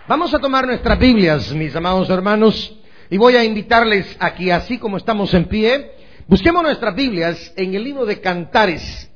Vamos a tomar nuestras Biblias, mis amados hermanos, y voy a invitarles aquí, así como estamos en pie, busquemos nuestras Biblias en el libro de Cantares,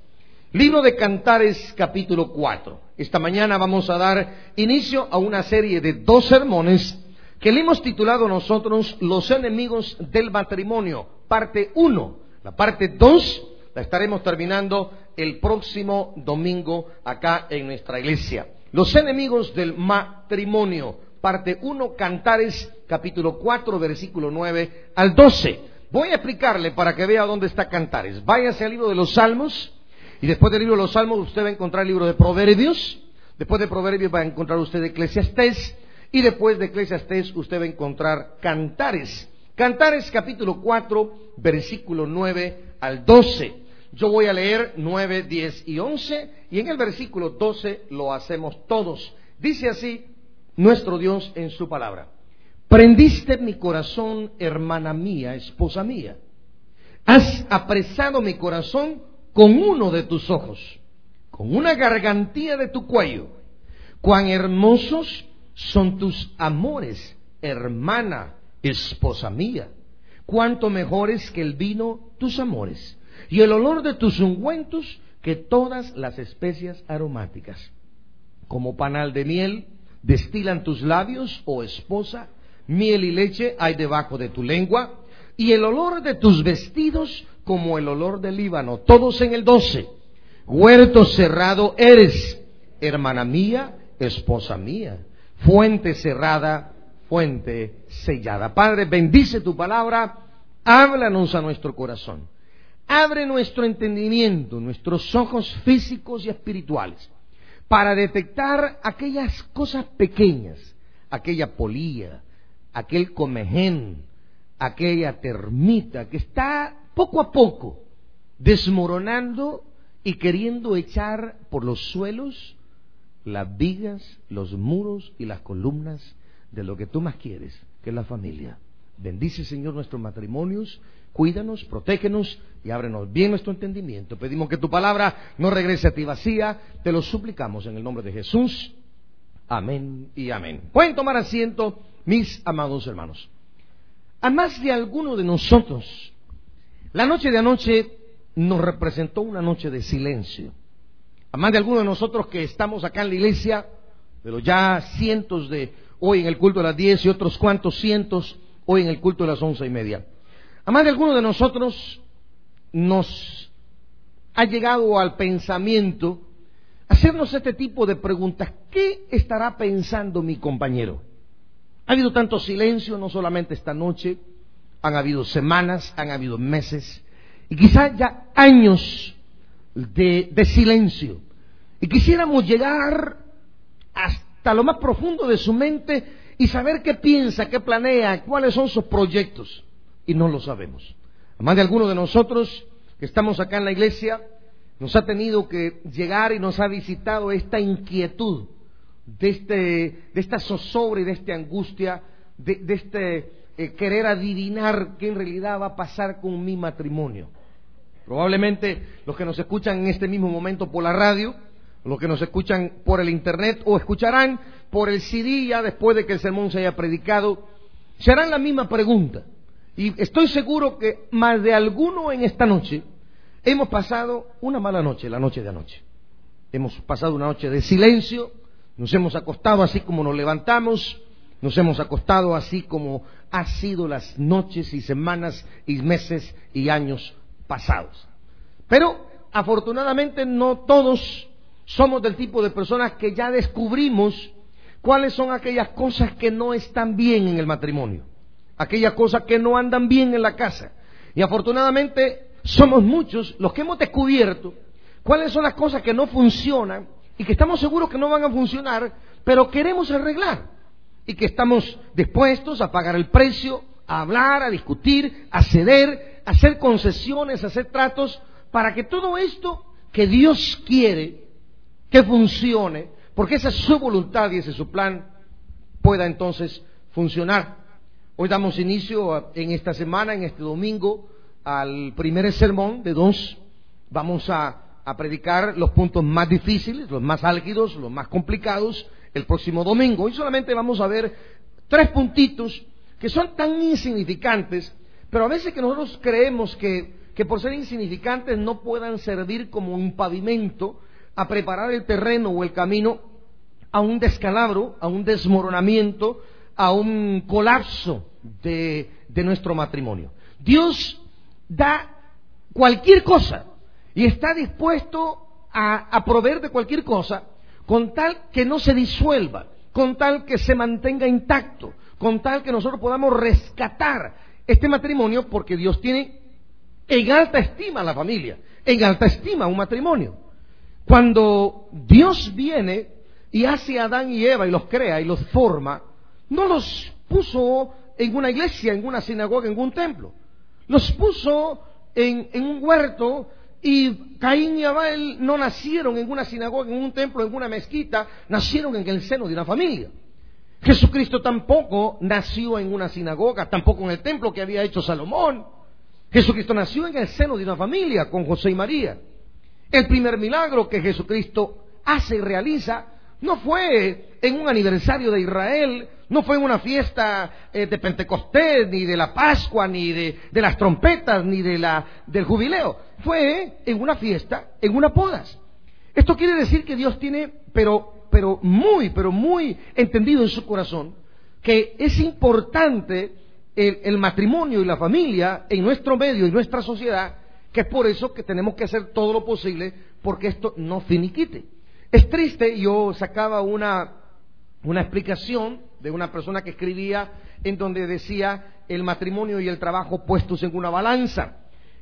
capítulo 4. Esta mañana vamos a dar inicio a una serie de 2 sermones que le hemos titulado nosotros Los enemigos del matrimonio, parte 1. La parte 2 la estaremos terminando el próximo domingo acá en nuestra iglesia. Los enemigos del matrimonio, parte 1, Cantares, capítulo 4, versículo 9 al 12. Voy a explicarle para que vea dónde está Cantares. Váyase al libro de los Salmos, y después del libro de los Salmos usted va a encontrar el libro de Proverbios. Después de Proverbios va a encontrar usted Eclesiastés, y después de Eclesiastés usted va a encontrar Cantares. Cantares, capítulo 4, versículo 9 al 12. Yo voy a leer 9, 10 y 11, y en el versículo 12 lo hacemos todos. Dice así nuestro Dios en su palabra: prendiste mi corazón, hermana mía, esposa mía. Has apresado mi corazón con uno de tus ojos, con una gargantilla de tu cuello. Cuán hermosos son tus amores, hermana, esposa mía. Cuánto mejores que el vino tus amores, y el olor de tus ungüentos que todas las especias aromáticas. Como panal de miel destilan tus labios, oh esposa, miel y leche hay debajo de tu lengua, y el olor de tus vestidos como el olor del Líbano. Todos en el 12. Huerto cerrado eres, hermana mía, esposa mía. Fuente cerrada, fuente sellada. Padre, bendice tu palabra, háblanos a nuestro corazón. Abre nuestro entendimiento, nuestros ojos físicos y espirituales, para detectar aquellas cosas pequeñas, aquella polilla, aquel comején, aquella termita que está poco a poco desmoronando y queriendo echar por los suelos las vigas, los muros y las columnas de lo que tú más quieres, que es la familia. Bendice, Señor, nuestros matrimonios, cuídanos, protégenos y ábrenos bien nuestro entendimiento. Pedimos que tu palabra no regrese a ti vacía, te lo suplicamos en el nombre de Jesús. Amén y amén. Pueden tomar asiento, mis amados hermanos. A más de alguno de nosotros, la noche de anoche nos representó una noche de silencio. A más de alguno de nosotros que estamos acá en la iglesia, pero ya cientos de hoy en el culto de las 10 y otros cuantos cientos hoy en el culto de las 11:30. A más de alguno de nosotros nos ha llegado al pensamiento hacernos este tipo de preguntas. ¿Qué estará pensando mi compañero? Ha habido tanto silencio, no solamente esta noche, han habido semanas, han habido meses, y quizás ya años de silencio. Y quisiéramos llegar hasta lo más profundo de su mente y saber qué piensa, qué planea, cuáles son sus proyectos. Y no lo sabemos. Además de algunos de nosotros que estamos acá en la iglesia, nos ha tenido que llegar y nos ha visitado esta inquietud, de esta zozobra y de esta angustia, de este querer adivinar qué en realidad va a pasar con mi matrimonio. Probablemente los que nos escuchan en este mismo momento por la radio, los que nos escuchan por el internet o escucharán por el CD ya después de que el sermón se haya predicado, se harán la misma pregunta. Y estoy seguro que más de alguno en esta noche hemos pasado una mala noche, la noche de anoche. Hemos pasado una noche de silencio, nos hemos acostado así como nos levantamos, nos hemos acostado así como ha sido las noches y semanas y meses y años pasados. Pero afortunadamente no todos somos del tipo de personas que ya descubrimos cuáles son aquellas cosas que no están bien en el matrimonio, aquellas cosas que no andan bien en la casa. Y afortunadamente somos muchos los que hemos descubierto cuáles son las cosas que no funcionan y que estamos seguros que no van a funcionar, pero queremos arreglar, y que estamos dispuestos a pagar el precio, a hablar, a discutir, a ceder, a hacer concesiones, a hacer tratos, para que todo esto que Dios quiere que funcione, porque esa es su voluntad y ese es su plan, pueda entonces funcionar. Hoy damos inicio en esta semana, en este domingo, al primer sermón de 2. Vamos a predicar los puntos más difíciles, los más álgidos, los más complicados el próximo domingo. Hoy solamente vamos a ver 3 puntitos que son tan insignificantes, pero a veces que nosotros creemos que por ser insignificantes no puedan servir como un pavimento a preparar el terreno o el camino a un descalabro, a un desmoronamiento, a un colapso de nuestro matrimonio. Dios da cualquier cosa y está dispuesto a proveer de cualquier cosa con tal que no se disuelva, con tal que se mantenga intacto, con tal que nosotros podamos rescatar este matrimonio, porque Dios tiene en alta estima a la familia, en alta estima a un matrimonio. Cuando Dios viene y hace a Adán y Eva y los crea y los forma, no los puso en una iglesia, en una sinagoga, en un templo. Los puso en un huerto, y Caín y Abel no nacieron en una sinagoga, en un templo, en una mezquita, nacieron en el seno de una familia. Jesucristo tampoco nació en una sinagoga, tampoco en el templo que había hecho Salomón. Jesucristo nació en el seno de una familia con José y María. El primer milagro que Jesucristo hace y realiza no fue en un aniversario de Israel, no fue en una fiesta de Pentecostés, ni de la Pascua, ni de las trompetas, ni del jubileo. Fue en una fiesta, en unas bodas. Esto quiere decir que Dios tiene, pero muy entendido en su corazón, que es importante el matrimonio y la familia en nuestro medio y nuestra sociedad, que es por eso que tenemos que hacer todo lo posible porque esto no finiquite. Es triste. Yo sacaba una explicación de una persona que escribía en donde decía el matrimonio y el trabajo puestos en una balanza,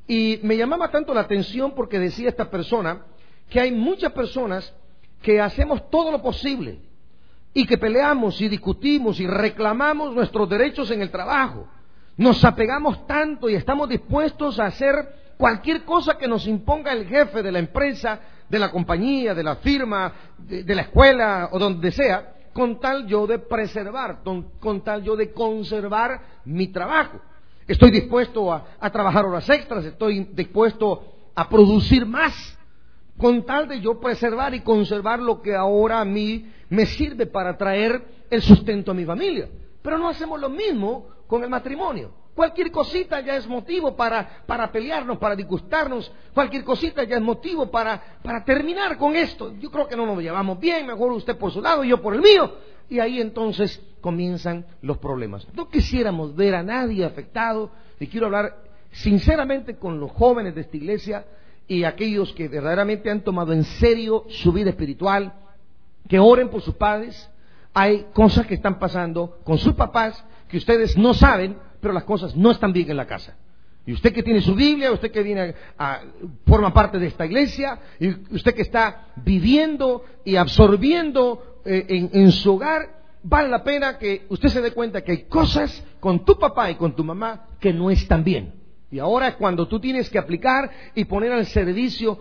y me llamaba tanto la atención porque decía esta persona que hay muchas personas que hacemos todo lo posible y que peleamos y discutimos y reclamamos nuestros derechos en el trabajo, nos apegamos tanto y estamos dispuestos a hacer cualquier cosa que nos imponga el jefe de la empresa, de la compañía, de la firma, de la escuela o donde sea, con tal yo de preservar, con tal yo de conservar mi trabajo. Estoy dispuesto a trabajar horas extras, estoy dispuesto a producir más, con tal de yo preservar y conservar lo que ahora a mí me sirve para traer el sustento a mi familia. Pero no hacemos lo mismo con el matrimonio. Cualquier cosita ya es motivo para pelearnos, para disgustarnos. Cualquier cosita ya es motivo para terminar con esto. Yo creo que no nos llevamos bien, mejor usted por su lado y yo por el mío. Y ahí entonces comienzan los problemas. No quisiéramos ver a nadie afectado, y quiero hablar sinceramente con los jóvenes de esta iglesia y aquellos que verdaderamente han tomado en serio su vida espiritual, que oren por sus padres. Hay cosas que están pasando con sus papás que ustedes no saben, pero las cosas no están bien en la casa. Y usted que tiene su Biblia, usted que viene forma parte de esta iglesia, y usted que está viviendo y absorbiendo en su hogar, vale la pena que usted se dé cuenta que hay cosas con tu papá y con tu mamá que no están bien. Y ahora cuando tú tienes que aplicar y poner al servicio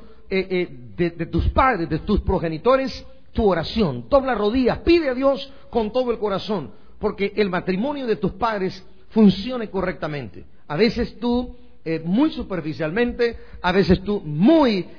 de tus padres, de tus progenitores, tu oración, dobla rodillas, pide a Dios con todo el corazón, porque el matrimonio de tus padres funcione correctamente. A veces tú muy superficialmente, a veces tú muy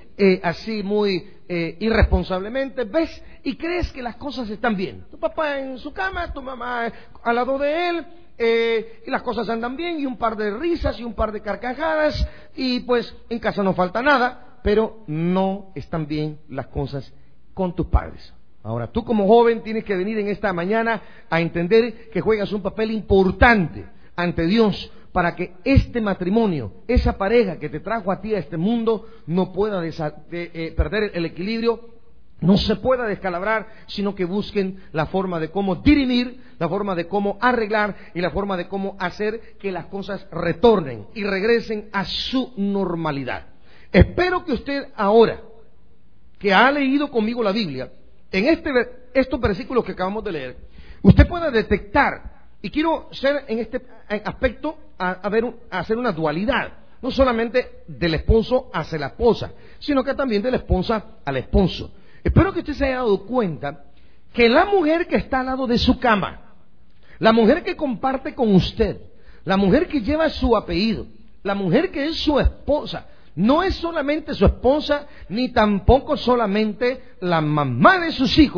irresponsablemente ves y crees que las cosas están bien. Tu papá en su cama, tu mamá al lado de él, y las cosas andan bien, y un par de risas y un par de carcajadas, y pues en casa no falta nada, pero no están bien las cosas con tus padres. Ahora, tú como joven tienes que venir en esta mañana a entender que juegas un papel importante ante Dios para que este matrimonio, esa pareja que te trajo a ti a este mundo, no pueda perder el equilibrio, no se pueda descalabrar, sino que busquen la forma de cómo dirimir, la forma de cómo arreglar y la forma de cómo hacer que las cosas retornen y regresen a su normalidad. Espero que usted ahora, que ha leído conmigo la Biblia, en estos versículos que acabamos de leer, usted pueda detectar, y quiero ser en este aspecto hacer una dualidad, no solamente del esposo hacia la esposa, sino que también de la esposa al esposo. Espero que usted se haya dado cuenta que la mujer que está al lado de su cama, la mujer que comparte con usted, la mujer que lleva su apellido, la mujer que es su esposa, no es solamente su esposa, ni tampoco solamente la mamá de sus hijos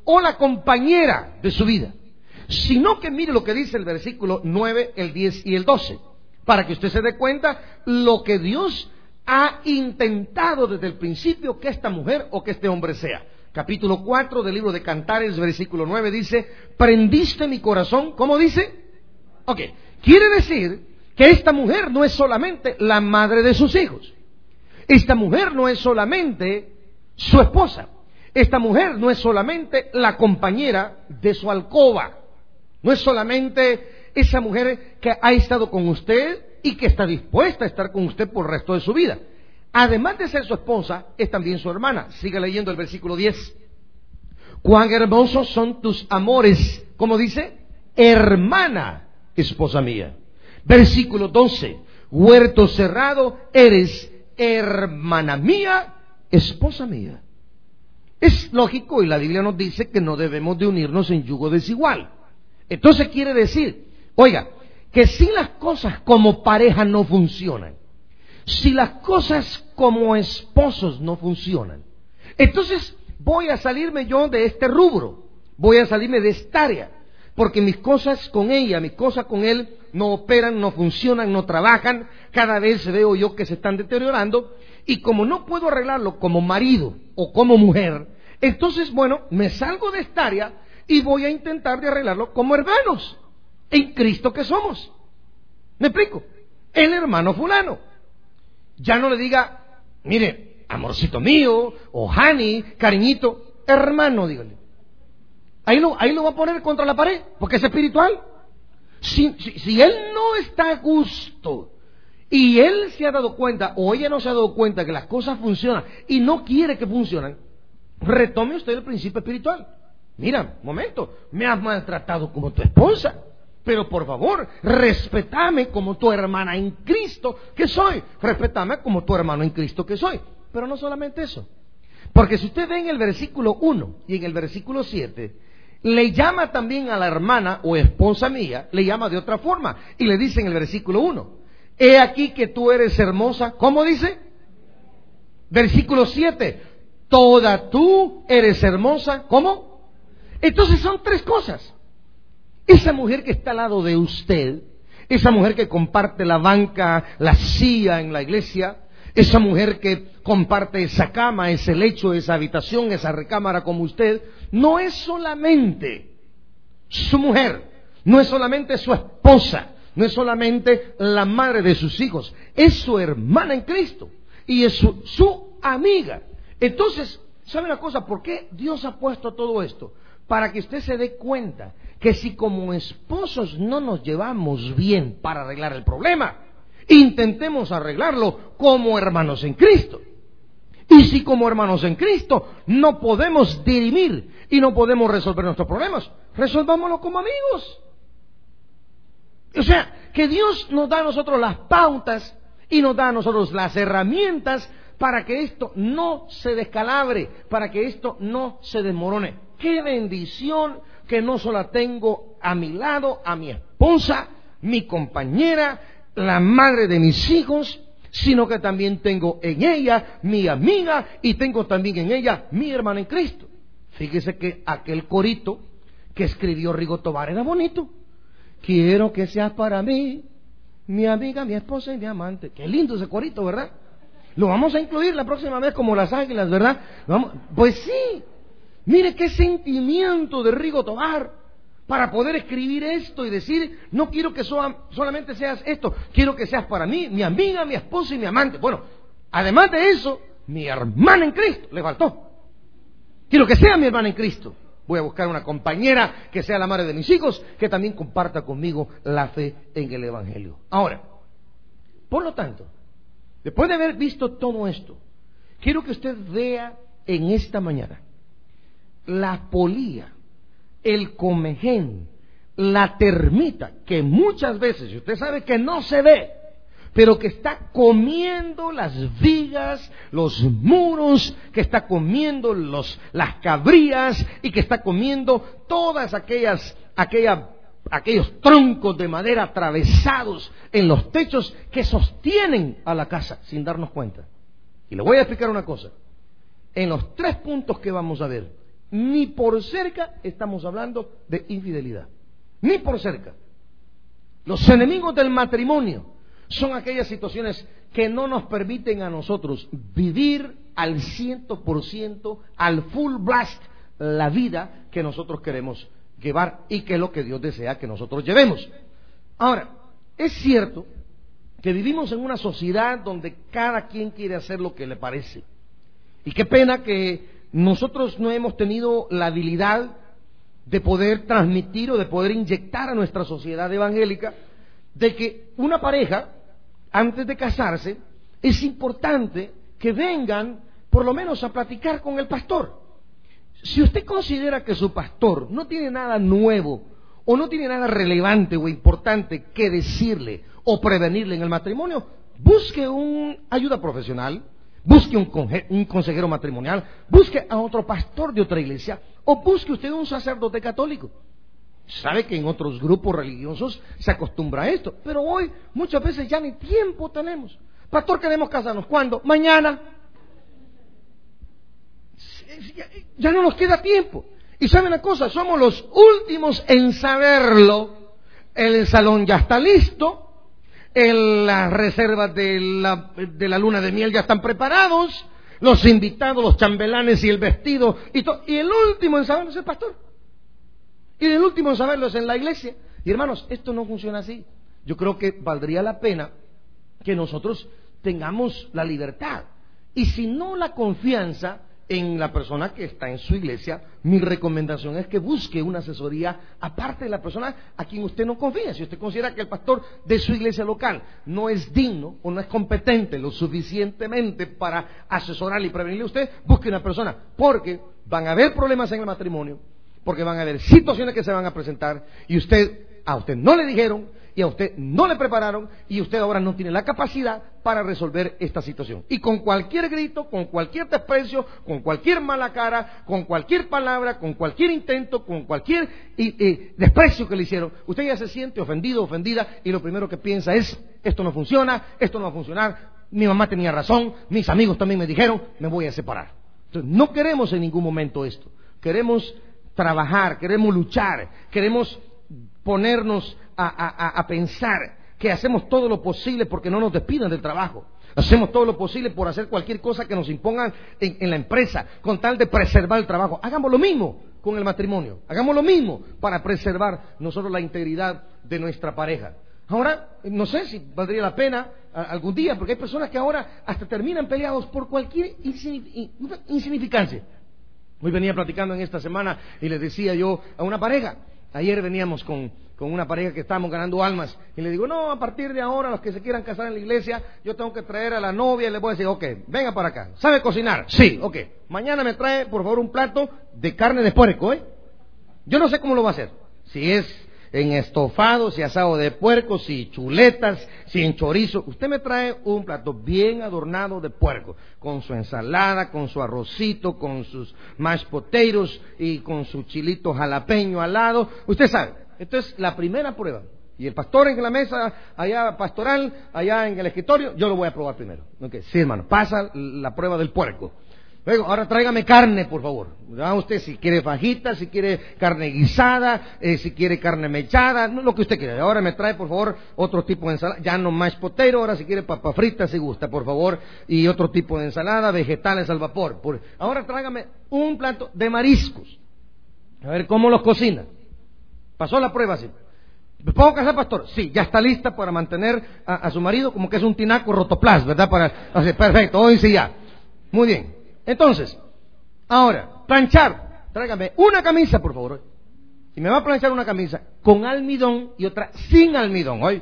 o la compañera de su vida, sino que mire lo que dice el versículo 9, el 10 y el 12, para que usted se dé cuenta lo que Dios ha intentado desde el principio que esta mujer o que este hombre sea. Capítulo 4 del libro de Cantares, versículo 9 dice: prendiste mi corazón. ¿Cómo dice? Ok, quiere decir que esta mujer no es solamente la madre de sus hijos. Esta mujer no es solamente su esposa. Esta mujer no es solamente la compañera de su alcoba. No es solamente esa mujer que ha estado con usted y que está dispuesta a estar con usted por el resto de su vida. Además de ser su esposa, es también su hermana. Sigue leyendo el versículo 10. Cuán hermosos son tus amores. ¿Cómo dice? Hermana, esposa mía. Versículo 12. Huerto cerrado eres, hermana mía, esposa mía. Es lógico, y la Biblia nos dice que no debemos de unirnos en yugo desigual. Entonces quiere decir, oiga, que si las cosas como pareja no funcionan, si las cosas como esposos no funcionan, entonces voy a salirme yo de este rubro, voy a salirme de esta área, porque mis cosas con ella, mis cosas con él no operan, no funcionan, no trabajan, cada vez veo yo que se están deteriorando, y como no puedo arreglarlo como marido o como mujer, entonces bueno, me salgo de esta área y voy a intentar de arreglarlo como hermanos en Cristo que somos. ¿Me explico? El hermano fulano. Ya no le diga, mire, amorcito mío, o honey, cariñito, hermano, dígale. Ahí lo va a poner contra la pared, porque es espiritual. Si él no está a gusto y él se ha dado cuenta, o ella no se ha dado cuenta que las cosas funcionan y no quiere que funcionen, retome usted el principio espiritual. Mira, momento, me has maltratado como tu esposa, pero por favor, respétame como tu hermana en Cristo que soy. Respétame como tu hermano en Cristo que soy. Pero no solamente eso. Porque si usted ve en el versículo 1 y en el versículo 7, le llama también a la hermana o esposa mía, le llama de otra forma. Y le dice en el versículo 1, he aquí que tú eres hermosa. ¿Cómo dice? Versículo 7, toda tú eres hermosa. ¿Cómo? Entonces son tres cosas. Esa mujer que está al lado de usted, esa mujer que comparte la banca, la silla en la iglesia, esa mujer que comparte esa cama, ese lecho, esa habitación, esa recámara como usted, no es solamente su mujer, no es solamente su esposa, no es solamente la madre de sus hijos, es su hermana en Cristo y es su amiga. Entonces, ¿sabe una cosa? ¿Por qué Dios ha puesto todo esto? Para que usted se dé cuenta que si como esposos no nos llevamos bien para arreglar el problema, intentemos arreglarlo como hermanos en Cristo. Y si como hermanos en Cristo no podemos dirimir y no podemos resolver nuestros problemas, resolvámoslo como amigos. O sea, que Dios nos da a nosotros las pautas y nos da a nosotros las herramientas para que esto no se descalabre, para que esto no se desmorone. ¡Qué bendición que no solo tengo a mi lado a mi esposa, mi compañera, la madre de mis hijos, sino que también tengo en ella mi amiga y tengo también en ella mi hermana en Cristo! Fíjese que aquel corito que escribió Rigo Tobar era bonito. Quiero que seas para mí mi amiga, mi esposa y mi amante. Qué lindo ese corito, ¿verdad? Lo vamos a incluir la próxima vez como las águilas, ¿verdad? Pues sí. Mire qué sentimiento de Rigo Tobar para poder escribir esto y decir, no quiero que solamente seas esto, quiero que seas para mí, mi amiga, mi esposa y mi amante. Bueno, además de eso, mi hermana en Cristo, le faltó. Quiero que sea mi hermana en Cristo. Voy a buscar una compañera que sea la madre de mis hijos, que también comparta conmigo la fe en el Evangelio. Ahora, por lo tanto, después de haber visto todo esto, quiero que usted vea en esta mañana la polía, el comején, la termita, que muchas veces, usted sabe que no se ve, pero que está comiendo las vigas, los muros, que está comiendo las cabrías y que está comiendo todas aquellos troncos de madera atravesados en los techos que sostienen a la casa sin darnos cuenta. Y le voy a explicar una cosa. En los 3 puntos que vamos a ver, Ni por cerca estamos hablando de infidelidad. Ni por cerca. Los enemigos del matrimonio son aquellas situaciones que no nos permiten a nosotros vivir al 100%, al full blast, la vida que nosotros queremos llevar y que es lo que Dios desea que nosotros llevemos. Ahora, es cierto que vivimos en una sociedad donde cada quien quiere hacer lo que le parece. Y qué pena que nosotros no hemos tenido la habilidad de poder transmitir o de poder inyectar a nuestra sociedad evangélica de que una pareja, antes de casarse, es importante que vengan por lo menos a platicar con el pastor. Si usted considera que su pastor no tiene nada nuevo o no tiene nada relevante o importante que decirle o prevenirle en el matrimonio, busque una ayuda profesional, busque un consejero matrimonial, busque a otro pastor de otra iglesia o busque usted un sacerdote católico. Sabe que en otros grupos religiosos se acostumbra a esto, pero hoy muchas veces ya ni tiempo tenemos. Pastor, queremos casarnos. ¿Cuándo? Mañana. Ya no nos queda tiempo. Y saben una cosa, somos los últimos en saberlo. El salón ya está listo, las reservas de la luna de miel ya están preparados, los invitados, los chambelanes y el vestido y el último en saberlo es el pastor. Y el último en saberlo es en la iglesia. Y hermanos, esto no funciona así. Yo creo que valdría la pena que nosotros tengamos la libertad y si no la confianza en la persona que está en su iglesia, mi recomendación es que busque una asesoría aparte de la persona a quien usted no confía. Si usted considera que el pastor de su iglesia local no es digno o no es competente lo suficientemente para asesorarle y prevenirle a usted, busque una persona, porque van a haber problemas en el matrimonio, porque van a haber situaciones que se van a presentar y a usted no le dijeron y a usted no le prepararon y usted ahora no tiene la capacidad para resolver esta situación. Y con cualquier grito, con cualquier desprecio, con cualquier mala cara, con cualquier palabra, con cualquier intento, con cualquier desprecio que le hicieron, usted ya se siente ofendido, ofendida y lo primero que piensa es, esto no funciona, esto no va a funcionar, mi mamá tenía razón, mis amigos también me dijeron, me voy a separar. Entonces, no queremos en ningún momento esto. Queremos trabajar, queremos luchar, queremos ponernos a pensar que hacemos todo lo posible porque no nos despidan del trabajo. Hacemos todo lo posible por hacer cualquier cosa que nos impongan en la empresa con tal de preservar el trabajo. Hagamos lo mismo con el matrimonio. Hagamos lo mismo para preservar nosotros la integridad de nuestra pareja. Ahora, no sé si valdría la pena algún día, porque hay personas que ahora hasta terminan peleados por cualquier insignificancia. Hoy venía platicando en esta semana y le decía yo a una pareja, ayer veníamos con una pareja que estábamos ganando almas y le digo, no, a partir de ahora los que se quieran casar en la iglesia, yo tengo que traer a la novia y le voy a decir, ok, venga para acá, ¿sabe cocinar? Sí, ok, mañana me trae por favor un plato de carne de puerco, yo no sé cómo lo va a hacer, si es en estofado, si asado de puerco, si chuletas, si en chorizo. Usted me trae un plato bien adornado de puerco, con su ensalada, con su arrocito, con sus mashed potatoes y con su chilito jalapeño al lado. Usted sabe, esto es la primera prueba. Y el pastor en la mesa, allá pastoral, allá en el escritorio, yo lo voy a probar primero. Okay, sí, hermano, pasa la prueba del puerco. Luego, ahora tráigame carne, por favor. Usted si quiere fajitas, si quiere carne guisada, si quiere carne mechada, no, lo que usted quiera. Ahora me trae, por favor, otro tipo de ensalada. Ya no mashed potato, ahora si quiere papa frita, si gusta, por favor. Y otro tipo de ensalada, vegetales al vapor. Ahora tráigame un plato de mariscos. A ver cómo los cocina. Pasó la prueba así. ¿Me puedo casar, pastor? Sí, ya está lista para mantener a su marido como que es un tinaco rotoplas, ¿verdad? Perfecto, hoy sí ya. Muy bien. Entonces, ahora, planchar. Tráigame una camisa, por favor. Y me va a planchar una camisa con almidón y otra sin almidón. Hoy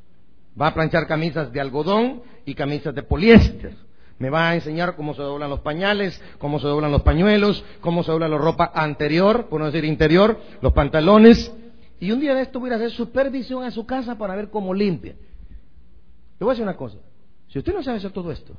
va a planchar camisas de algodón y camisas de poliéster. Me va a enseñar cómo se doblan los pañales, cómo se doblan los pañuelos, cómo se dobla la ropa anterior, por no decir interior, los pantalones. Y un día de esto voy a hacer supervisión a su casa para ver cómo limpia. Le voy a decir una cosa. Si usted no sabe hacer todo esto,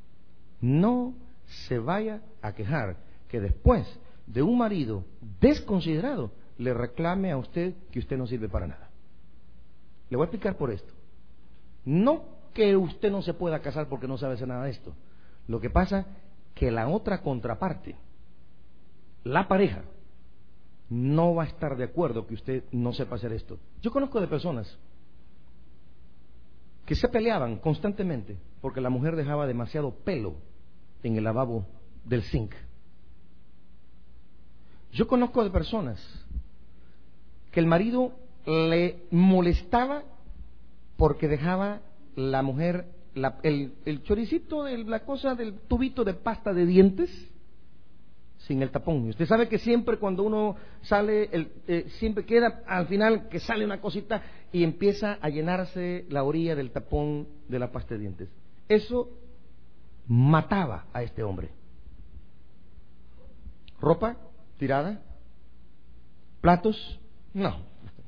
no se vaya a quejar que después de un marido desconsiderado le reclame a usted que usted no sirve para nada. Le voy a explicar por esto. No que usted no se pueda casar porque no sabe hacer nada de esto. Lo que pasa que la otra contraparte la pareja no va a estar de acuerdo que usted no sepa hacer esto. Yo conozco de personas que se peleaban constantemente porque la mujer dejaba demasiado pelo en el lavabo del zinc. Yo conozco de personas que el marido le molestaba porque dejaba la mujer el choricito de la cosa del tubito de pasta de dientes sin el tapón. Y usted sabe que siempre cuando uno sale, siempre queda al final que sale una cosita y empieza a llenarse la orilla del tapón de la pasta de dientes. Eso mataba a este hombre. Ropa tirada, platos, no,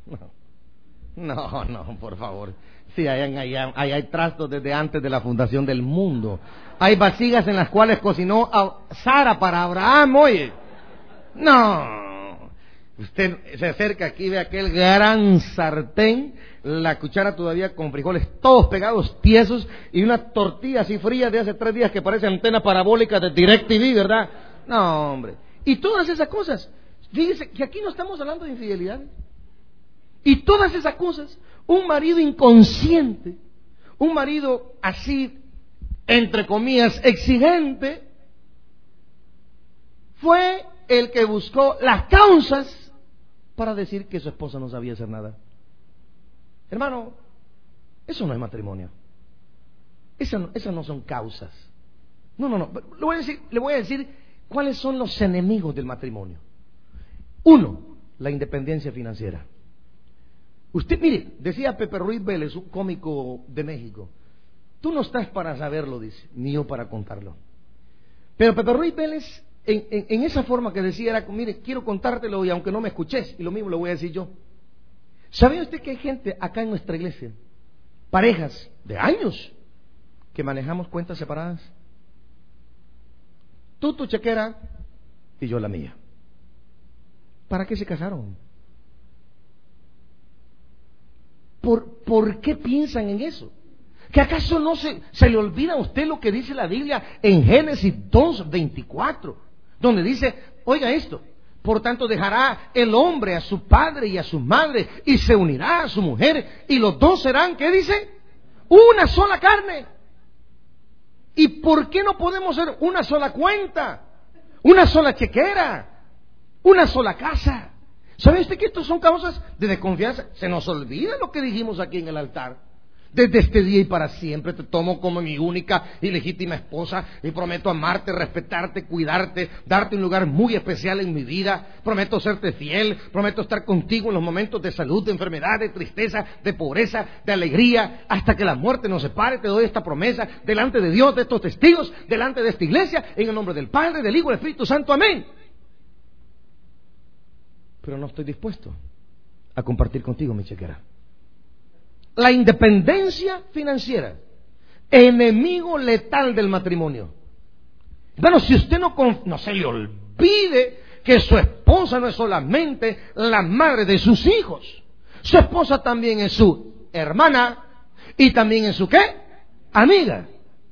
por favor. Sí, hay trastos desde antes de la fundación del mundo. Hay vasijas en las cuales cocinó a Sara para Abraham, oye. No. Usted se acerca aquí, ve aquel gran sartén, la cuchara todavía con frijoles todos pegados, tiesos, y una tortilla así fría de hace 3 días que parece antena parabólica de DirecTV, ¿verdad? No, hombre. Y todas esas cosas. Fíjese que aquí no estamos hablando de infidelidad. Y todas esas cosas, un marido inconsciente, un marido así, entre comillas, exigente, fue el que buscó las causas para decir que su esposa no sabía hacer nada. Hermano, eso no es matrimonio. Esas no son causas. No. Le voy a decir cuáles son los enemigos del matrimonio. 1, la independencia financiera. Usted, mire, decía Pepe Ruiz Vélez, un cómico de México, tú no estás para saberlo, dice, ni yo para contarlo. Pero Pepe Ruiz Vélez, en esa forma que decía, era, mire, quiero contártelo y aunque no me escuches, y lo mismo lo voy a decir yo. ¿Sabía usted que hay gente acá en nuestra iglesia, parejas de años, que manejamos cuentas separadas? Tú tu chequera y yo la mía. ¿Para qué se casaron? ¿Por qué piensan en eso? ¿Que acaso no se le olvida a usted lo que dice la Biblia en Génesis 2:24? Donde dice, oiga esto, por tanto dejará el hombre a su padre y a su madre y se unirá a su mujer y los dos serán, ¿qué dice? Una sola carne. ¿Y por qué no podemos ser una sola cuenta? Una sola chequera, una sola casa. ¿Sabe usted que estos son causas de desconfianza? Se nos olvida lo que dijimos aquí en el altar. Desde este día y para siempre te tomo como mi única y legítima esposa y prometo amarte, respetarte, cuidarte, darte un lugar muy especial en mi vida. Prometo serte fiel, prometo estar contigo en los momentos de salud, de enfermedad, de tristeza, de pobreza, de alegría, hasta que la muerte nos separe. Te doy esta promesa delante de Dios, de estos testigos, delante de esta iglesia, en el nombre del Padre, del Hijo y del Espíritu Santo. Amén. Pero no estoy dispuesto a compartir contigo mi chequera. La independencia financiera, enemigo letal del matrimonio. Bueno, si usted no se le olvide que su esposa no es solamente la madre de sus hijos, su esposa también es su hermana y también es su ¿qué? Amiga.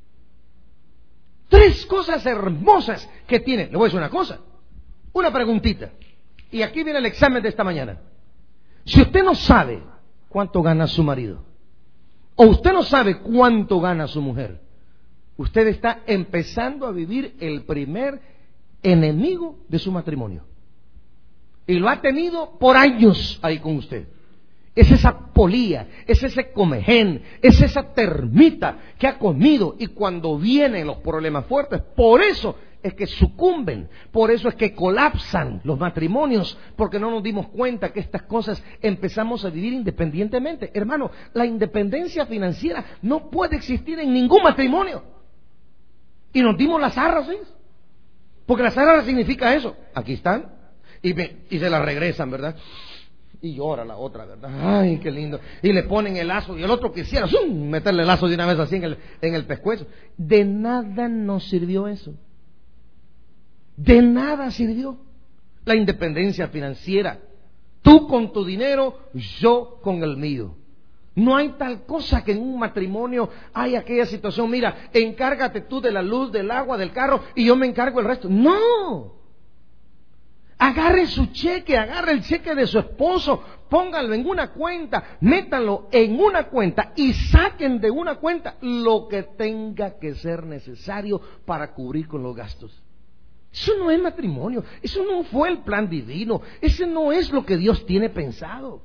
3 cosas hermosas que tiene. Le voy a decir una cosa, una preguntita. Y aquí viene el examen de esta mañana. Si usted no sabe cuánto gana su marido, o usted no sabe cuánto gana su mujer, usted está empezando a vivir el primer enemigo de su matrimonio. Y lo ha tenido por años ahí con usted. Es esa polía, es ese comején, es esa termita que ha comido, y cuando vienen los problemas fuertes, por eso es que sucumben, por eso es que colapsan los matrimonios, porque no nos dimos cuenta que estas cosas empezamos a vivir independientemente. Hermano, la independencia financiera no puede existir en ningún matrimonio. Y nos dimos las arras, ¿sí? Porque las arras significa eso. Aquí están y se las regresan, ¿verdad? Y llora la otra, ¿verdad? Ay, qué lindo. Y le ponen el lazo y el otro quisiera meterle el lazo de una vez así en el pescuezo. De nada nos sirvió eso. De nada sirvió la independencia financiera. Tú con tu dinero, yo con el mío. No hay tal cosa que en un matrimonio hay aquella situación, mira, encárgate tú de la luz, del agua, del carro y yo me encargo el resto. No. Agarre su cheque, agarre el cheque de su esposo, pónganlo en una cuenta, métanlo en una cuenta y saquen de una cuenta lo que tenga que ser necesario para cubrir con los gastos. Eso no es matrimonio, eso no fue el plan divino, ese no es lo que Dios tiene pensado.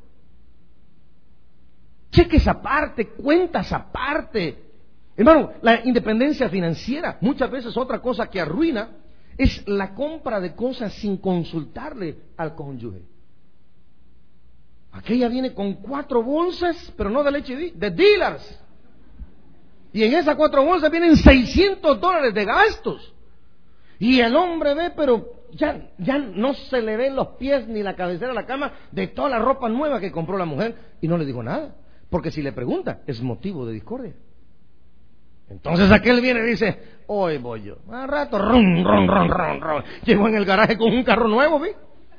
Cheques aparte, cuentas aparte. Hermano, la independencia financiera, muchas veces otra cosa que arruina es la compra de cosas sin consultarle al cónyuge. Aquella viene con 4 bolsas, pero no de leche, de dealers. Y en esas 4 bolsas vienen $600 de gastos. Y el hombre ve, pero ya no se le ven los pies ni la cabecera de la cama de toda la ropa nueva que compró la mujer. Y no le dijo nada, porque si le pregunta, es motivo de discordia. Entonces aquel viene y dice, hoy voy yo. Al rato, ron. Llegó en el garaje con un carro nuevo, ¿vi?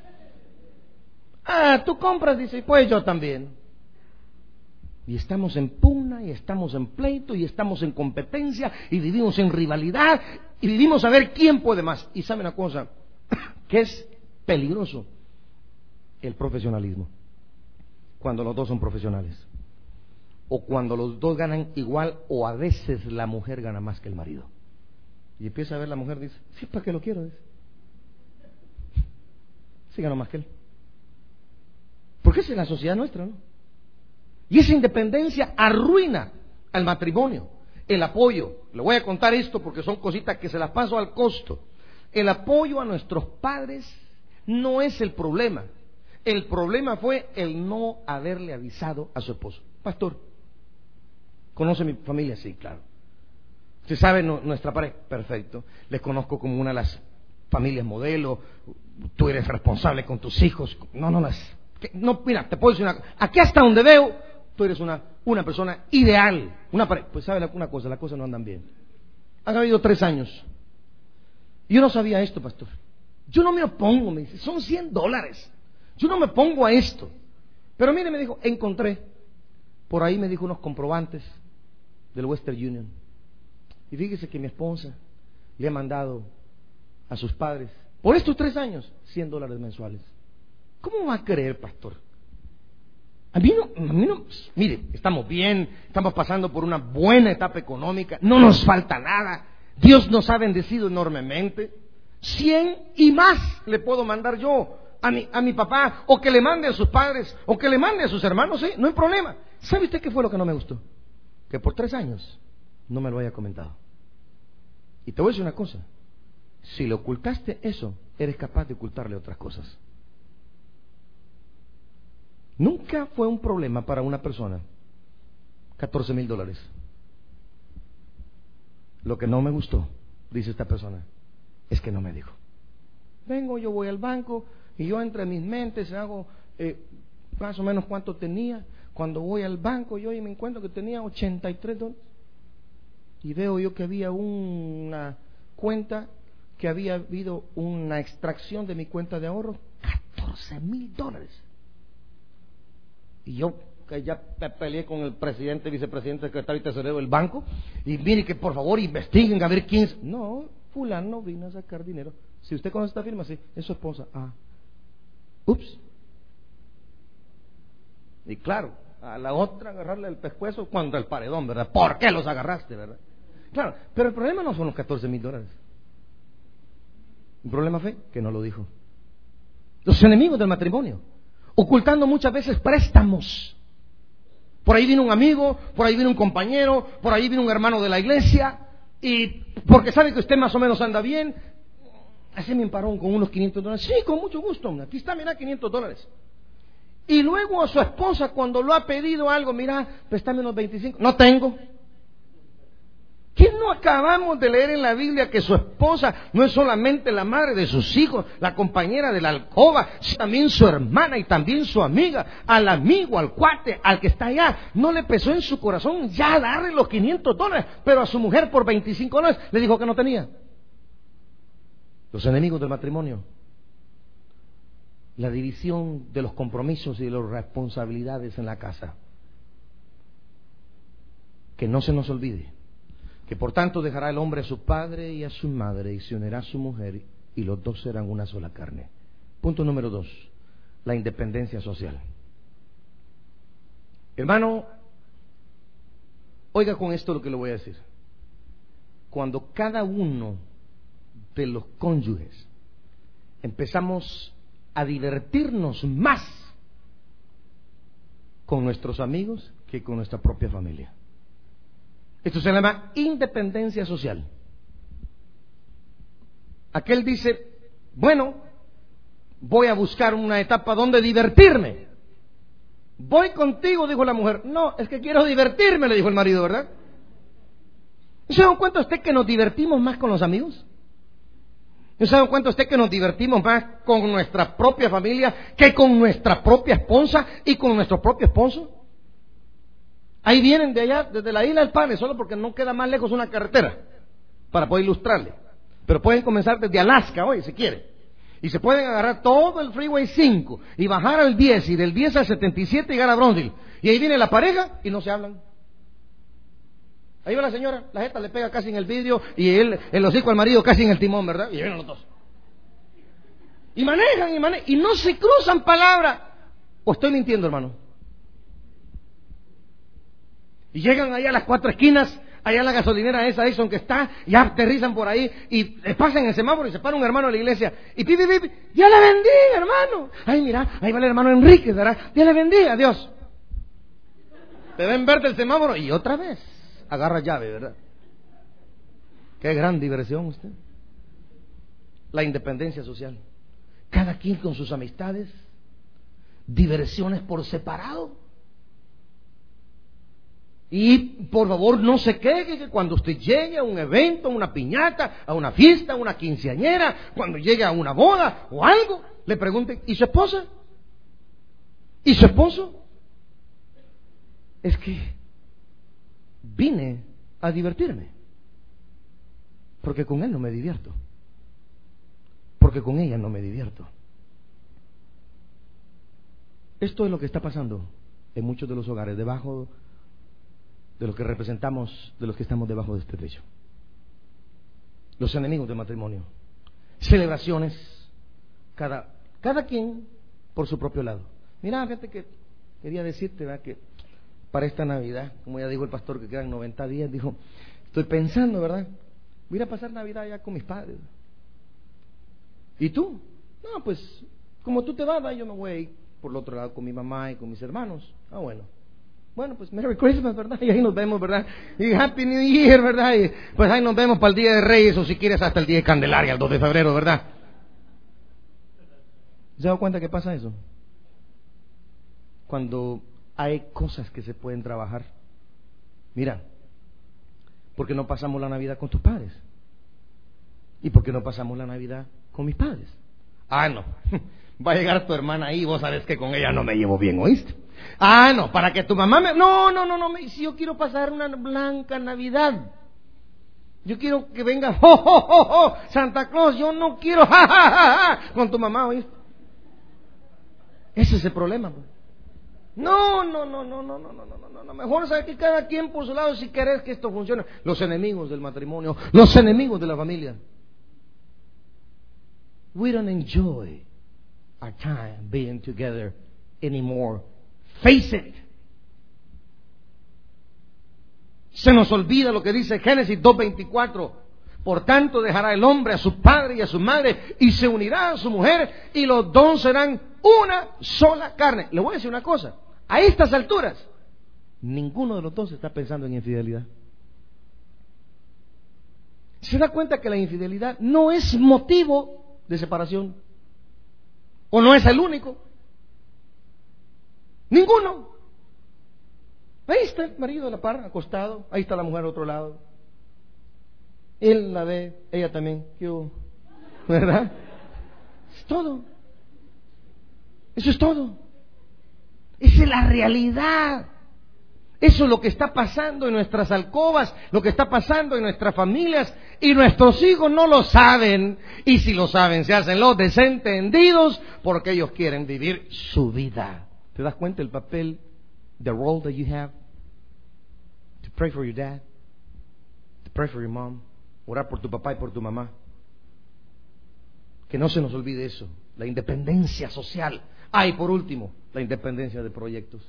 Tú compras, dice, pues yo también. Y estamos en pugna, y estamos en pleito, y estamos en competencia, y vivimos en rivalidad, y vivimos a ver quién puede más. Y sabe una cosa, que es peligroso, el profesionalismo. Cuando los dos son profesionales. O cuando los dos ganan igual, o a veces la mujer gana más que el marido. Y empieza a ver la mujer, dice, sí, ¿para qué lo quiero? Dice, sí, gano más que él. Porque esa es la sociedad nuestra, ¿no? Y esa independencia arruina al matrimonio. El apoyo, le voy a contar esto porque son cositas que se las paso al costo. El apoyo a nuestros padres no es el problema. El problema fue el no haberle avisado a su esposo. Pastor, ¿conoce mi familia? Sí, claro. ¿Usted sabe nuestra pareja? Perfecto. Les conozco como una de las familias modelo. Tú eres responsable con tus hijos. No, mira, te puedo decir una cosa. Aquí hasta donde veo, tú eres una persona ideal. Pues sabe una cosa, las cosas no andan bien. Han habido 3 años. Yo no sabía esto, pastor. Yo no me opongo, me dice, son $100. Yo no me pongo a esto. Pero mire, me dijo, encontré. Por ahí me dijo unos comprobantes del Western Union. Y fíjese que mi esposa le ha mandado a sus padres, por estos 3 años, $100 mensuales. ¿Cómo va a creer, pastor? A mí no, mire, estamos bien, estamos pasando por una buena etapa económica, no nos falta nada, Dios nos ha bendecido enormemente. 100 y más le puedo mandar yo a mi papá, o que le mande a sus padres, o que le mande a sus hermanos, ¿sí? No hay problema. ¿Sabe usted qué fue lo que no me gustó? Que por 3 años no me lo haya comentado. Y te voy a decir una cosa, si le ocultaste eso, eres capaz de ocultarle otras cosas. Nunca fue un problema para una persona $14,000. Lo que no me gustó, dice esta persona, es que no me dijo. Vengo, yo voy al banco y yo entre mis mentes hago más o menos cuánto tenía. Cuando voy al banco yo me encuentro que tenía $83. Y veo yo que había una cuenta, que había habido una extracción de mi cuenta de ahorro, $14,000. Y yo que ya peleé con el presidente, vicepresidente, secretario y tesorero del banco, y mire que por favor investiguen a ver quién es. No, fulano vino a sacar dinero. Si usted conoce esta firma, sí, es su esposa. Ups. Y claro, a la otra agarrarle el pescuezo cuando el paredón, ¿verdad? ¿Por qué los agarraste, verdad? Claro, pero el problema no son los $14,000. El problema fue que no lo dijo. Los enemigos del matrimonio, ocultando muchas veces préstamos. Por ahí vino un amigo, por ahí vino un compañero, por ahí vino un hermano de la iglesia, y porque sabe que usted más o menos anda bien, hace mi emparón con unos $500. Sí, con mucho gusto, aquí está, mira, $500. Y luego a su esposa, cuando lo ha pedido algo, mira, préstame unos 25. No tengo. ¿Qué no acabamos de leer en la Biblia que su esposa no es solamente la madre de sus hijos, la compañera de la alcoba, también su hermana y también su amiga? Al amigo, al cuate, al que está allá, no le pesó en su corazón ya darle los $500, pero a su mujer por $25 le dijo que no tenía. Los enemigos del matrimonio, la división de los compromisos y de las responsabilidades en la casa. Que no se nos olvide que por tanto dejará el hombre a su padre y a su madre y se unirá a su mujer y los dos serán una sola carne. Punto número 2, la independencia social. Hermano, oiga con esto lo que le voy a decir. Cuando cada uno de los cónyuges empezamos a divertirnos más con nuestros amigos que con nuestra propia familia. Esto se llama independencia social. Aquel dice, bueno, voy a buscar una etapa donde divertirme. Voy contigo, dijo la mujer. No, es que quiero divertirme, le dijo el marido, ¿verdad? ¿Se da cuenta usted que nos divertimos más con los amigos? ¿No se da cuenta usted que nos divertimos más con nuestra propia familia que con nuestra propia esposa y con nuestro propio esposo? Ahí vienen de allá, desde la isla del Pane, solo porque no queda más lejos una carretera, para poder ilustrarle. Pero pueden comenzar desde Alaska hoy, si quiere. Y se pueden agarrar todo el Freeway 5 y bajar al 10 y del 10 al 77 y llegar a Brownsville. Y ahí viene la pareja y no se hablan. Ahí va la señora, la jeta le pega casi en el vidrio y él, el hocico al marido casi en el timón, ¿verdad? Y ahí vienen los dos. Y manejan y no se cruzan palabras. ¿O estoy mintiendo, hermano? Y llegan allá a las 4 esquinas, allá a la gasolinera esa Exxon que está, y aterrizan por ahí, y pasan el semáforo y se para un hermano de la iglesia, y pi, Dios le bendiga, hermano. Ay, mira, ahí va el hermano Enrique, ¿verdad? Dios le bendiga, Dios. Te ven verte el semáforo y otra vez agarra llave, ¿verdad? Qué gran diversión usted. La independencia social. Cada quien con sus amistades, diversiones por separado. Y por favor no se queje que cuando usted llegue a un evento, a una piñata, a una fiesta, a una quinceañera, cuando llegue a una boda o algo, le pregunten, ¿y su esposa? ¿Y su esposo? Es que vine a divertirme, porque con él no me divierto, porque con ella no me divierto. Esto es lo que está pasando en muchos de los hogares, debajo de los que representamos, de los que estamos debajo de este techo. Los enemigos del matrimonio. Celebraciones, cada quien por su propio lado. Mira, fíjate que quería decirte, ¿verdad?, que para esta Navidad, como ya dijo el pastor que quedan 90 días, dijo, estoy pensando, ¿verdad?, voy a ir a pasar Navidad ya con mis padres. ¿Y tú? No, pues, como tú te vas, yo me voy a ir por el otro lado con mi mamá y con mis hermanos. Ah, bueno, pues Merry Christmas, ¿verdad? Y ahí nos vemos, ¿verdad? Y Happy New Year, ¿verdad? Y pues ahí nos vemos para el Día de Reyes, o si quieres hasta el Día de Candelaria, el 2 de febrero, ¿verdad? ¿Se da cuenta que pasa eso? Cuando hay cosas que se pueden trabajar. Mira, ¿por qué no pasamos la Navidad con tus padres? ¿Y por qué no pasamos la Navidad con mis padres? Ah, no, va a llegar tu hermana ahí y vos sabes que con ella no me llevo bien, ¿oíste? Ah, no, para que tu mamá me... No, si yo quiero pasar una blanca Navidad. Yo quiero que venga, ¡jo, jo, jo, jo! Santa Claus, yo no quiero, ¡ja, ja, ja, ja! Con tu mamá, ¿oíste? Ese es el problema, pues. No, mejor saber que cada quien por su lado, si querés que esto funcione. Los enemigos del matrimonio, los enemigos de la familia. We don't enjoy our time being together anymore. Face it. Se nos olvida lo que dice Génesis 2:24. Por tanto dejará el hombre a su padre y a su madre y se unirá a su mujer y los dos serán una sola carne. Le voy a decir una cosa, a estas alturas ninguno de los dos está pensando en infidelidad. ¿Se da cuenta que la infidelidad no es motivo de separación? ¿O no es el único? Ninguno. Ahí está el marido a la par, acostado, ahí está la mujer al otro lado. Él la ve, ella también, yo, ¿verdad? Es todo. Eso es todo. Esa es la realidad. Eso es lo que está pasando en nuestras alcobas, lo que está pasando en nuestras familias, y nuestros hijos no lo saben, y si lo saben se hacen los desentendidos porque ellos quieren vivir su vida. ¿Te das cuenta el papel, the role that you have to pray for your dad, to pray for your mom, orar por tu papá y por tu mamá? Que no se nos olvide eso. la independencia social. Y por último, la independencia de proyectos.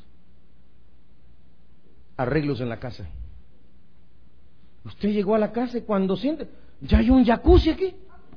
Arreglos en la casa. Usted llegó a la casa y cuando siente, ya hay un jacuzzi aquí.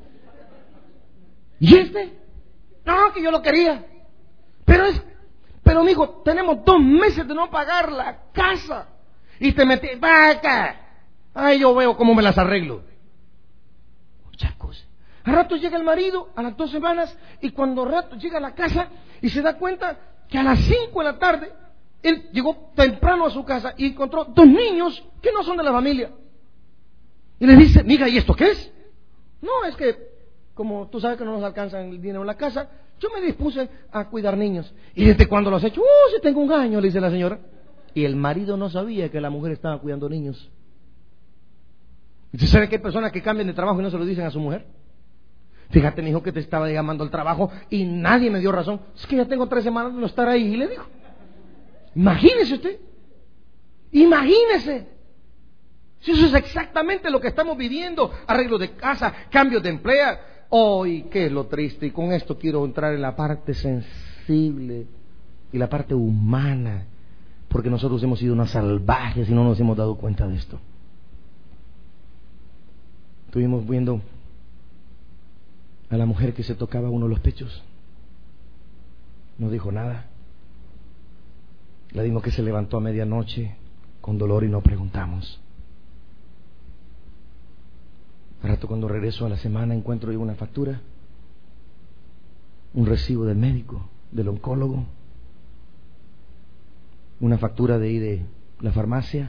¿Y este? No, que yo lo quería. Pero amigo, tenemos 2 meses de no pagar la casa. Y te metí, vaca. Ay, yo veo cómo me las arreglo. Jacuzzi. A rato llega el marido, a las 2 semanas, y cuando a rato llega a la casa y se da cuenta que a las 5 de la tarde, él llegó temprano a su casa y encontró 2 niños que no son de la familia. Y le dice, mija, ¿y esto qué es? No, es que, como tú sabes que no nos alcanza el dinero en la casa, yo me dispuse a cuidar niños. ¿Y desde cuándo lo has hecho? Si tengo 1 año, le dice la señora. Y el marido no sabía que la mujer estaba cuidando niños. ¿Y usted sabe que hay personas que cambian de trabajo y no se lo dicen a su mujer? Fíjate, mi hijo, que te estaba llamando al trabajo y nadie me dio razón. Es que ya tengo 3 semanas de no estar ahí. Y le dijo, imagínese usted. Imagínese. Si eso es exactamente lo que estamos viviendo. Arreglo de casa, cambios de empleo. Hoy, ¿qué es lo triste? Y con esto quiero entrar en la parte sensible y la parte humana, porque nosotros hemos sido unos salvajes y no nos hemos dado cuenta de esto. Estuvimos viendo a la mujer que se tocaba uno de los pechos. No dijo nada. Le dimos que se levantó a medianoche con dolor y no preguntamos. Al rato, cuando regreso a la semana, encuentro yo una factura, un recibo del médico, del oncólogo, una factura de ahí de la farmacia,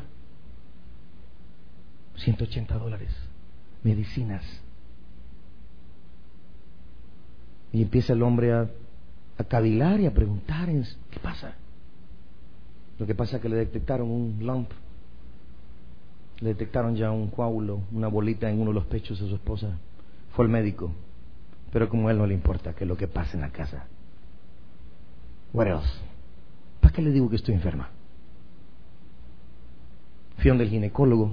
$180, medicinas. Y empieza el hombre a cavilar y a preguntar, ¿qué pasa? Lo que pasa es que le detectaron un lump, le detectaron ya un coágulo, una bolita en uno de los pechos de su esposa. Fue el médico, pero como a él no le importa que lo que pase en la casa. What else? ¿Para qué le digo que estoy enferma? Fui donde el ginecólogo.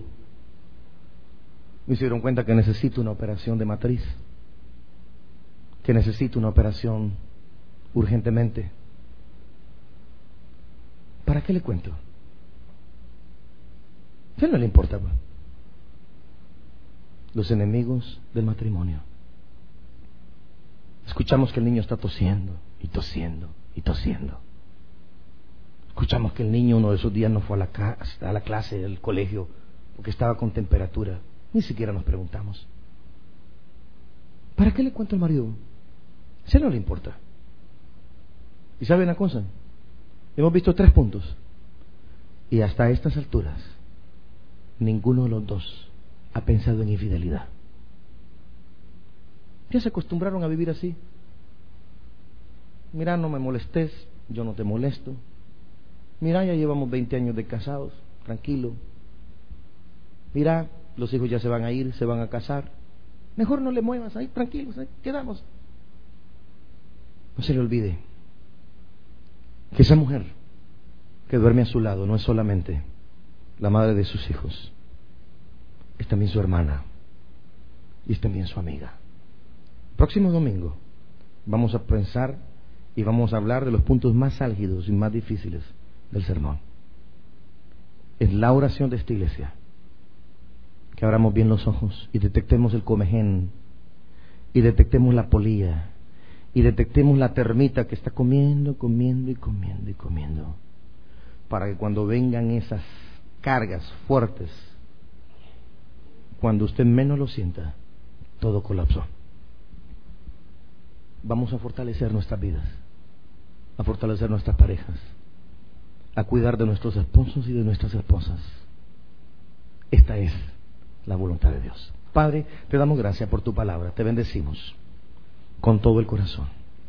Me dieron cuenta que necesito una operación de matriz, que necesito una operación urgentemente. ¿Para qué le cuento? ¿Qué no le importa? Los enemigos del matrimonio. Escuchamos que el niño está tosiendo y tosiendo y tosiendo. Escuchamos que el niño uno de esos días no fue a la clase del colegio porque estaba con temperatura. Ni siquiera nos preguntamos. ¿Para qué le cuento al marido? Si no le importa. ¿Y sabe una cosa? Hemos visto 3 puntos. Y hasta estas alturas, ninguno de los 2 ha pensado en infidelidad. Ya se acostumbraron a vivir así. Mira, no me molestes, yo no te molesto. Mira, ya llevamos 20 años de casados, tranquilo. Mira, los hijos ya se van a ir, se van a casar. Mejor no le muevas, ahí tranquilos, ahí quedamos. No se le olvide que esa mujer que duerme a su lado no es solamente la madre de sus hijos, es también su hermana y es también su amiga. Próximo domingo vamos a pensar y vamos a hablar de los puntos más álgidos y más difíciles del sermón. Es la oración de esta iglesia, que abramos bien los ojos y detectemos el comején, y detectemos la polilla, y detectemos la termita que está comiendo, para que cuando vengan esas cargas fuertes, cuando usted menos lo sienta, todo colapsó. Vamos a fortalecer nuestras vidas, a fortalecer nuestras parejas, a cuidar de nuestros esposos y de nuestras esposas. Esta es la voluntad de Dios. Padre, te damos gracias por tu palabra, te bendecimos con todo el corazón.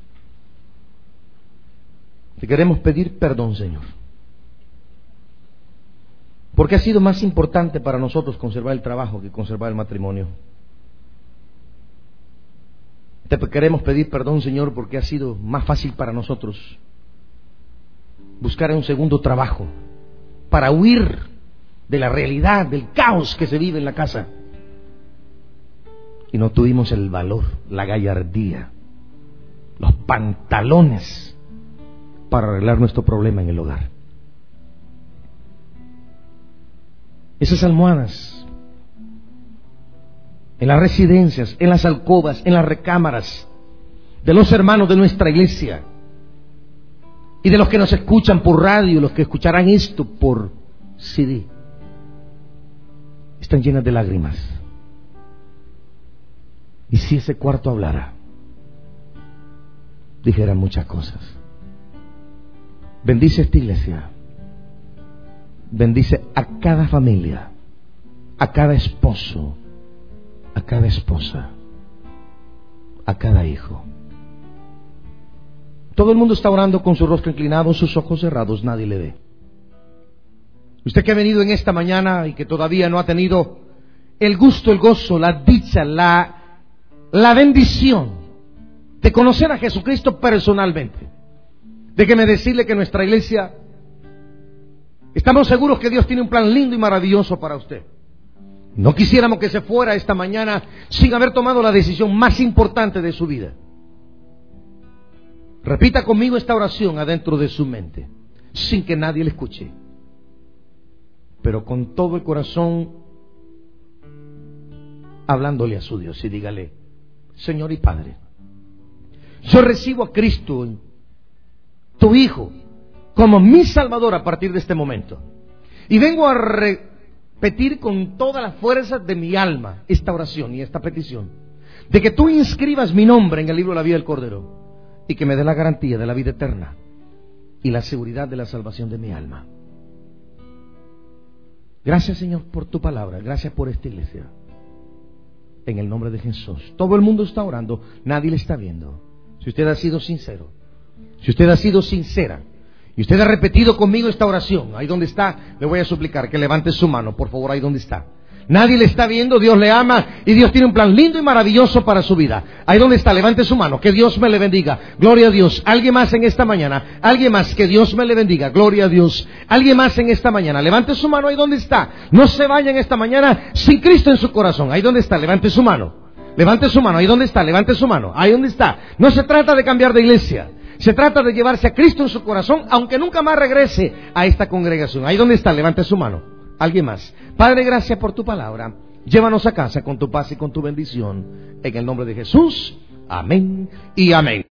Te queremos pedir perdón, Señor, porque ha sido más importante para nosotros conservar el trabajo que conservar el matrimonio. Te queremos pedir perdón, Señor, porque ha sido más fácil para nosotros buscar un segundo trabajo para huir de la realidad, del caos que se vive en la casa. Y no tuvimos el valor, la gallardía los pantalones para arreglar nuestro problema en el hogar. Esas almohadas, en las residencias, en las alcobas, en las recámaras de los hermanos de nuestra iglesia y de los que nos escuchan por radio, los que escucharán esto por CD, están llenas de lágrimas. Y si ese cuarto hablara, dijera muchas cosas. Bendice esta iglesia. Bendice a cada familia, a cada esposo, a cada esposa, a cada hijo. Todo el mundo está orando con su rostro inclinado, sus ojos cerrados, nadie le ve. Usted que ha venido en esta mañana y que todavía no ha tenido el gusto, el gozo, la dicha, la bendición de conocer a Jesucristo personalmente, déjeme decirle que nuestra iglesia, estamos seguros que Dios tiene un plan lindo y maravilloso para usted. No quisiéramos que se fuera esta mañana sin haber tomado la decisión más importante de su vida. Repita conmigo esta oración adentro de su mente, sin que nadie le escuche, pero con todo el corazón hablándole a su Dios, y dígale: Señor y Padre, yo recibo a Cristo, tu Hijo, como mi Salvador a partir de este momento, y vengo a repetir con toda la fuerza de mi alma esta oración y esta petición, de que tú inscribas mi nombre en el libro de la vida del Cordero y que me dé la garantía de la vida eterna y la seguridad de la salvación de mi alma. Gracias, Señor, por tu palabra. Gracias por esta iglesia. En el nombre de Jesús. Todo el mundo está orando, nadie le está viendo. Si usted ha sido sincero, si usted ha sido sincera y usted ha repetido conmigo esta oración, ahí donde está, le voy a suplicar que levante su mano, por favor, ahí donde está. Nadie le está viendo, Dios le ama y Dios tiene un plan lindo y maravilloso para su vida. Ahí donde está, levante su mano, que Dios me le bendiga. Gloria a Dios. Alguien más en esta mañana, alguien más, que Dios me le bendiga. Gloria a Dios. Alguien más en esta mañana, levante su mano ahí donde está. No se vayan esta mañana sin Cristo en su corazón. Ahí donde está, levante su mano. Levante su mano, ahí donde está, levante su mano. Ahí donde está. No se trata de cambiar de iglesia. Se trata de llevarse a Cristo en su corazón, aunque nunca más regrese a esta congregación. Ahí donde está, levante su mano. Alguien más. Padre, gracias por tu palabra. Llévanos a casa con tu paz y con tu bendición. En el nombre de Jesús. Amén y amén.